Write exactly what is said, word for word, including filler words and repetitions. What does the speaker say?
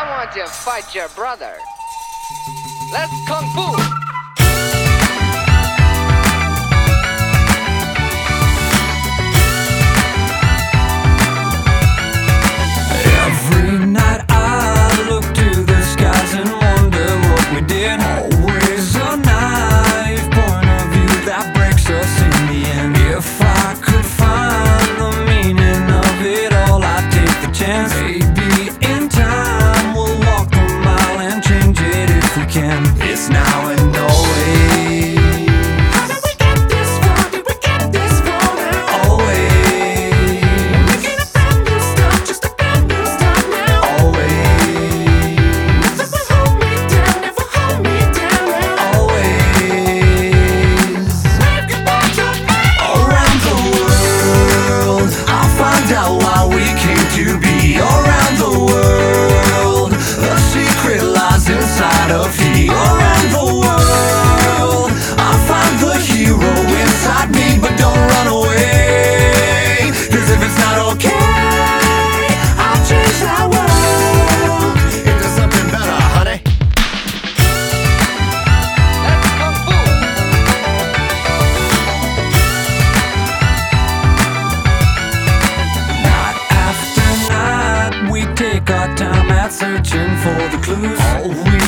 want to fight your brother. Let's kung fu. Every night I look to the skies and wonder what we did. Always a knife point of view that breaks us in the end. If I could find the meaning of it all, I'd take the chance. Maybe in time we'll walk the mile and change it if we can. It's now and always. How did we get this far? Did we get this far now? Always. Making a brand new start, just a brand new start now. Always. Nothing will hold me down, never hold me down now. Always. Wave goodbye to me. Around the world, I'll find out why we came to be. Around the world, a secret lies inside of you. Around the world, I'll find the hero inside me. But don't run away, 'cause if it's not okay, I'll change that world into something better, honey. Let's kung fu. Night after night, we take our time at searching for the clues. All we